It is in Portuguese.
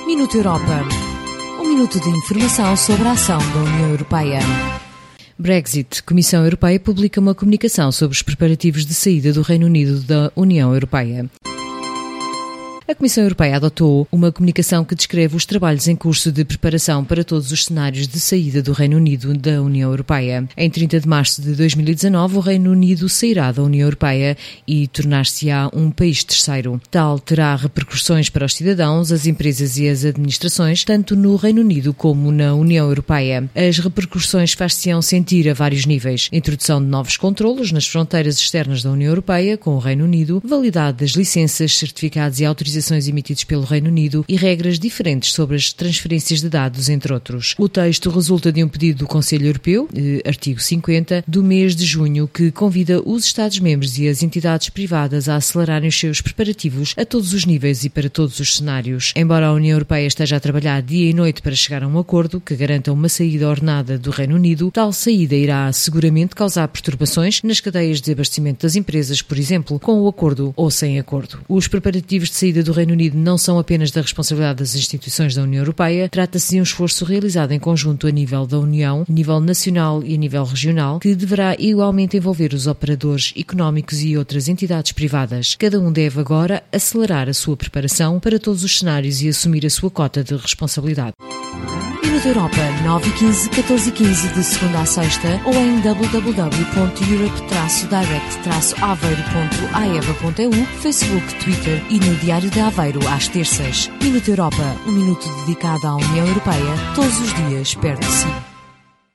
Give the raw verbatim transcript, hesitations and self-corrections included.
Minuto Europa. Um minuto de informação sobre a ação da União Europeia. Brexit. Comissão Europeia publica uma comunicação sobre os preparativos de saída do Reino Unido da União Europeia. A Comissão Europeia adotou uma comunicação que descreve os trabalhos em curso de preparação para todos os cenários de saída do Reino Unido da União Europeia. Em trinta de março de dois mil e dezanove, o Reino Unido sairá da União Europeia e tornar-se-á um país terceiro. Tal terá repercussões para os cidadãos, as empresas e as administrações, tanto no Reino Unido como na União Europeia. As repercussões far-se-ão sentir a vários níveis. Introdução de novos controlos nas fronteiras externas da União Europeia com o Reino Unido, validade das licenças, certificados e autorizações emitidos pelo Reino Unido e regras diferentes sobre as transferências de dados, entre outros. O texto resulta de um pedido do Conselho Europeu, eh, artigo cinquenta, do mês de junho, que convida os Estados-membros e as entidades privadas a acelerarem os seus preparativos a todos os níveis e para todos os cenários. Embora a União Europeia esteja a trabalhar dia e noite para chegar a um acordo que garanta uma saída ordenada do Reino Unido, tal saída irá seguramente causar perturbações nas cadeias de abastecimento das empresas, por exemplo, com o acordo ou sem acordo. Os preparativos de saída do Reino Unido não são apenas da responsabilidade das instituições da União Europeia, trata-se de um esforço realizado em conjunto a nível da União, a nível nacional e a nível regional, que deverá igualmente envolver os operadores económicos e outras entidades privadas. Cada um deve agora acelerar a sua preparação para todos os cenários e assumir a sua cota de responsabilidade. Minuto Europa, nove e quinze, catorze e quinze, de segunda a sexta, ou em w w w ponto europe direct aveiro ponto a e v a ponto e u, Facebook, Twitter e no Diário de Aveiro às terças. Minuto Europa, um minuto dedicado à União Europeia, todos os dias perto de si.